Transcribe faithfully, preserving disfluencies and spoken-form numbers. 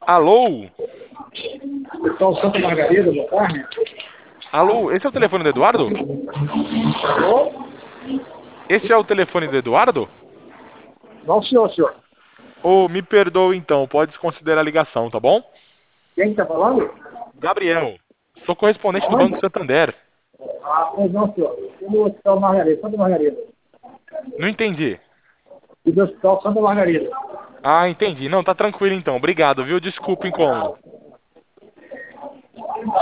Alô? Pessoal Santa Margarida, boa tarde. Alô? Esse é o telefone do Eduardo? Alô? Esse é o telefone do Eduardo? Não, senhor, senhor. Ô, me perdoa então, pode desconsiderar a ligação, tá bom? Quem está falando? Gabriel, sou correspondente do Banco Aonde? Santander. Ah, pois não, senhor. Eu no Hospital Margarida, Santa Margarida. Não entendi. E do Hospital Santa Margarida. Ah, entendi. Não, tá tranquilo então. Obrigado, viu? Desculpa o incômodo.